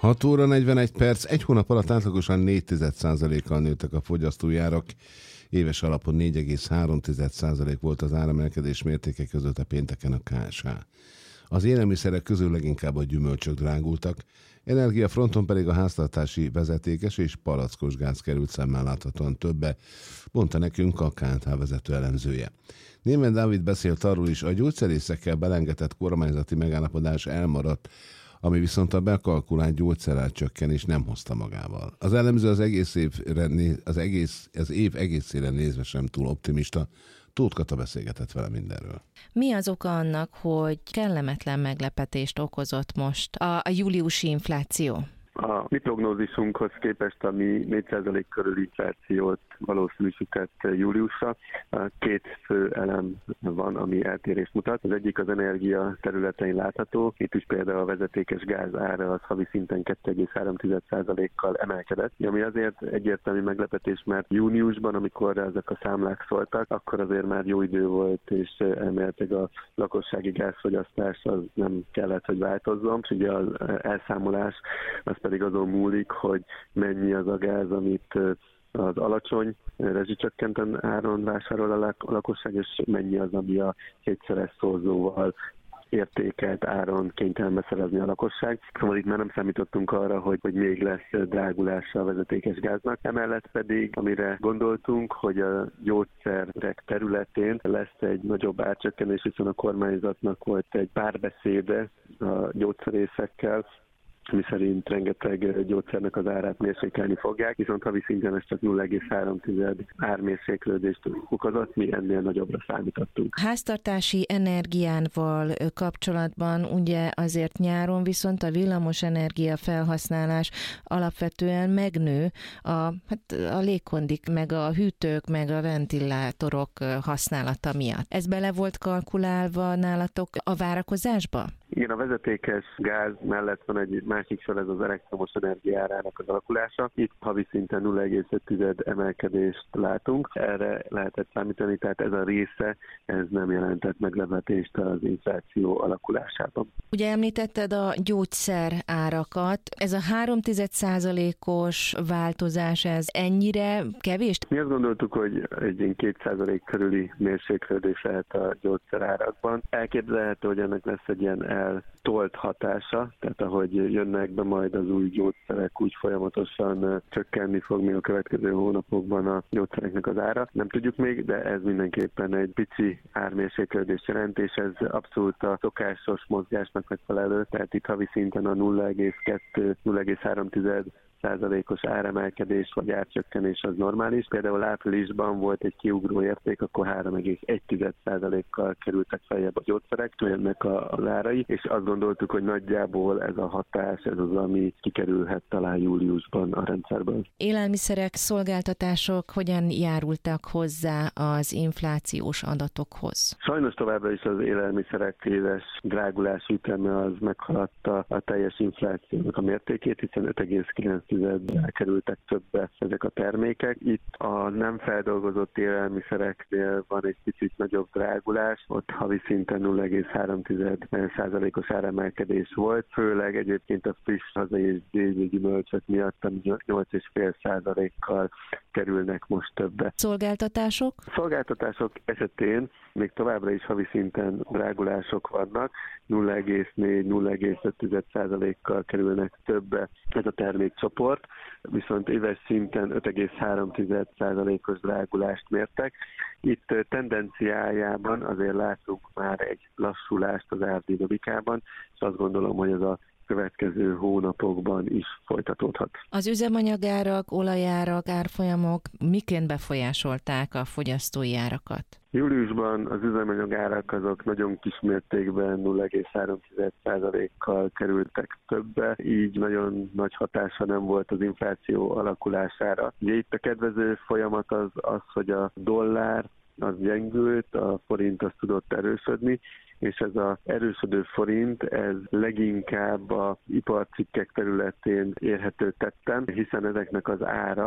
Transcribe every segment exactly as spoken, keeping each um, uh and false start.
hat óra negyvenegy perc, egy hónap alatt átlagosan négy egész egy százalékkal nőttek a fogyasztói árak. Éves alapon négy egész három százalék volt az áremelkedés mértéke között a pénteken a ká es há. Az élelmiszerek közül leginkább a gyümölcsök drágultak, energiafronton pedig a háztartási vezetékes és palackos gáz került szemmel láthatóan többe, mondta nekünk a ká en há vezető elemzője. Németh Dávid beszélt arról is, a gyógyszerészekkel belengetett kormányzati megállapodás elmaradt, ami viszont a bekalkulált gyógyszerárcsökkenés nem hozta magával. Az elemző az egész évre, az egész, az év egészére nézve sem túl optimista. Tóth Kata beszélgetett vele mindenről. Mi az oka annak, hogy kellemetlen meglepetést okozott most a, a júliusi infláció? A mi prognózisunkhoz képest, ami négy százalék körüli inflációt valószínűsített júliusra, két fő elem van, ami eltérést mutat. Az egyik az energia területein látható. Itt is például a vezetékes gáz ára az havi szinten kettő egész három százalékkal emelkedett, ami azért egyértelmű meglepetés, mert júniusban, amikor ezek a számlák szóltak, akkor azért már jó idő volt, és elméletileg a lakossági gázfogyasztás az nem kellett, hogy változzon. És ugye az elszámolás az pedig azon múlik, hogy mennyi az a gáz, amit az alacsony rezsicsökkenten áron vásárol a lakosság, és mennyi az, ami a kétszeres szorzóval értékelt áron kénytelen beszerezni a lakosság. Szóval itt már nem számítottunk arra, hogy, hogy még lesz drágulása a vezetékes gáznak. Emellett pedig, amire gondoltunk, hogy a gyógyszerek területén lesz egy nagyobb árcsökkenés, hiszen a kormányzatnak volt egy párbeszéde a gyógyszerészekkel, mi szerint rengeteg gyógyszernek az árát mérsékelni fogják, viszont havi szinten ez csak nulla egész három ármérséklődést okozott, mi ennél nagyobbra számítottunk. Háztartási energiával kapcsolatban ugye azért nyáron viszont a villamos energia felhasználás alapvetően megnő a, hát a légkondik, meg a hűtők, meg a ventilátorok használata miatt. Ez bele volt kalkulálva nálatok a várakozásba? Igen, a vezetékes gáz mellett van egy másik sor, ez az elektromos energiárának az alakulása. Itt havi szinten nulla egész öt emelkedést látunk. Erre lehetett számítani, tehát ez a része, ez nem jelentett meglepetést az infláció alakulásában. Ugye említetted a gyógyszer árakat. Ez a három egész egy százalékos változás, ez ennyire kevés? Mi azt gondoltuk, hogy egy két százalék körüli mérséklődés lehet a gyógyszerárakban. Elképzelhető, hogy ennek lesz egy ilyen tolt hatása, tehát ahogy jönnek be majd az új gyógyszerek, úgy folyamatosan csökkenni fog még a következő hónapokban a gyógyszereknek az ára. Nem tudjuk még, de ez mindenképpen egy pici ármérséklődés jelent, és ez abszolút a szokásos mozgásnak megfelelő, tehát itt havi szinten a nulla egész kettő nulla egész három százalékos áremelkedés vagy árcsökkenés az normális. Például áprilisban volt egy kiugró érték, akkor három egész egy százalékkal kerültek feljebb a gyógyszerek, ennek az árai, és azt gondoltuk, hogy nagyjából ez a hatás, ez az, ami kikerülhet talán júliusban a rendszerből. Élelmiszerek, szolgáltatások hogyan járultak hozzá az inflációs adatokhoz? Sajnos továbbra is az élelmiszerek éves drágulás üteme az meghaladta a teljes inflációnak a mértékét, hiszen öt egész kilenc kerültek többe ezek a termékek. Itt a nem feldolgozott élelmiszereknél van egy picit nagyobb drágulás, ott havi szinten nulla egész három százalékos áremelkedés volt, főleg egyébként a friss hazai és déli gyümölcsök miatt, ami nyolc egész öt százalékkal kerülnek most többe. Szolgáltatások? Szolgáltatások esetén még továbbra is havi szinten drágulások vannak, nulla egész négy nulla egész öt százalékkal kerülnek többe ez a termékcsoport, viszont éves szinten öt egész három százalékos drágulást mértek. Itt tendenciájában azért látunk már egy lassulást az árdinamikában, és azt gondolom, hogy ez a következő hónapokban is folytatódhat. Az üzemanyagárak, olajárak, árfolyamok miként befolyásolták a fogyasztói árakat? Júliusban az üzemanyagárak azok nagyon kis mértékben nulla egész három százalékkal kerültek többe, így nagyon nagy hatása nem volt az infláció alakulására. Ugye itt a kedvező folyamat az, az hogy a dollár az gyengült, a forint az tudott erősödni, és ez az erősödő forint, ez leginkább a iparcikkek területén érhető tetten, hiszen ezeknek az ára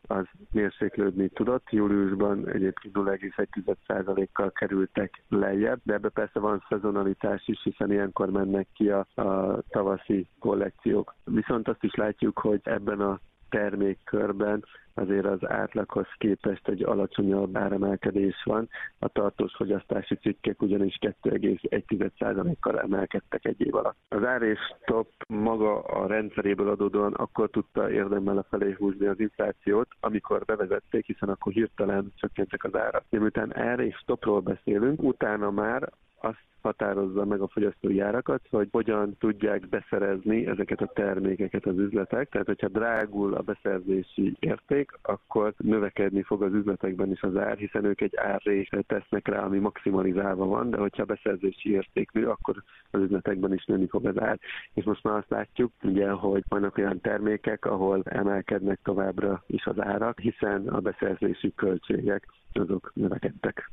az mérséklődni tudott. Júliusban egyébként nulla egész egy százalékkal kerültek lejjebb, de ebbe persze van szezonalitás is, hiszen ilyenkor mennek ki a, a tavaszi kollekciók. Viszont azt is látjuk, hogy ebben a termékkörben azért az átlaghoz képest egy alacsonyabb áremelkedés van. A tartós fogyasztási cikkek ugyanis kettő egész egy százalékkal emelkedtek egy év alatt. Az ár és top maga a rendszeréből adódóan akkor tudta érdemben lefelé húzni az inflációt, amikor bevezették, hiszen akkor hirtelen csökkentek az árak. Miután ár és topról beszélünk, utána már azt határozza meg a fogyasztói árakat, hogy hogyan tudják beszerezni ezeket a termékeket az üzletek. Tehát, hogyha drágul a beszerzési érték, akkor növekedni fog az üzletekben is az ár, hiszen ők egy árrést tesznek rá, ami maximalizálva van, de hogyha a beszerzési érték nő, akkor az üzletekben is nőni fog az ár. És most már azt látjuk, ugye, hogy vannak olyan termékek, ahol emelkednek továbbra is az árak, hiszen a beszerzési költségek azok növekedtek.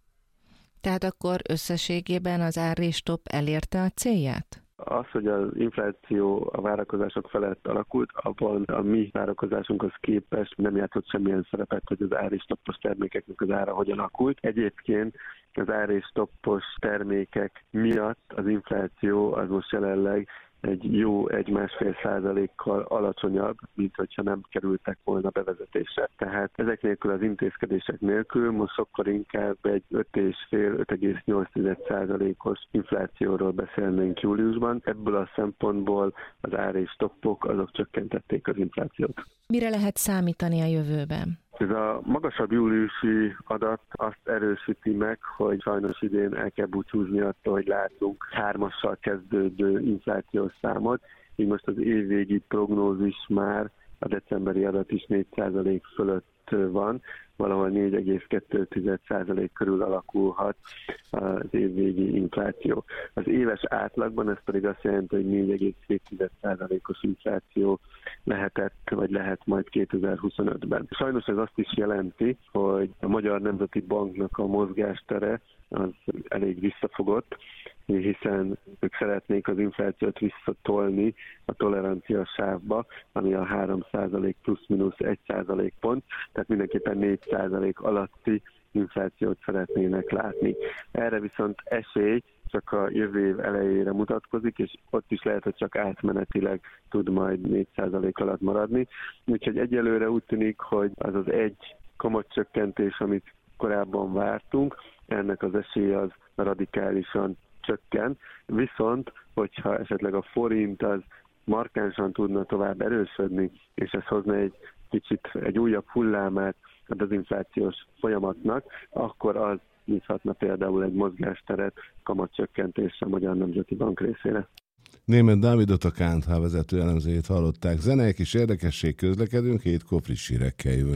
Tehát akkor összességében az ár és top elérte a célját? Az, hogy az infláció a várakozások felett alakult, abban a mi várakozásunkhoz képest nem játszott semmilyen szerepet, hogy az ár és toppos termékeknek az ára hogyan alakult. Egyébként az ár és toppos termékek miatt az infláció az most jelenleg egy jó egy-másfél százalékkal alacsonyabb, mint hogyha nem kerültek volna bevezetésre. Tehát ezek nélkül, az intézkedések nélkül most sokkal inkább egy öt egész öt-öt egész nyolc százalékos inflációról beszélnénk júliusban. Ebből a szempontból az ár és toppok azok csökkentették az inflációt. Mire lehet számítani a jövőben? Ez a magasabb júliusi adat azt erősíti meg, hogy sajnos idén el kell búcsúzni attól, hogy látunk hármassal kezdődő inflációs számot, így most az évvégi prognózis már, a decemberi adat is négy százalék fölött van, valahol négy egész kettő százalék körül alakulhat az évvégi infláció. Az éves átlagban ez pedig azt jelenti, hogy négy egész hét százalékos infláció lehetett, vagy lehet majd kétezer-huszonötben. Sajnos ez azt is jelenti, hogy a Magyar Nemzeti Banknak a mozgástere az elég visszafogott, hiszen ők szeretnék az inflációt visszatolni a tolerancia sávba, ami a három százalék plusz-minusz egy százalék pont, tehát mindenképpen négy százalék alatti inflációt szeretnének látni. Erre viszont esély csak a jövő év elejére mutatkozik, és ott is lehet, hogy csak átmenetileg tud majd négy százalék alatt maradni. Úgyhogy egyelőre úgy tűnik, hogy az az egy kamatcsökkentés, amit korábban vártunk, ennek az esélye az radikálisan csökken. Viszont, hogyha esetleg a forint az markánsan tudna tovább erősödni, és ez hozna egy kicsit egy újabb hullámát a dezinflációs folyamatnak, akkor az nyithatna például egy mozgásteret kamatcsökkentésre a Magyar Nemzeti Bank részére. Németh Dávidot, a ká en há vezető elemzőjét hallották. Zenék és érdekesség, közlekedünk, hétkor friss hírekkel jövünk.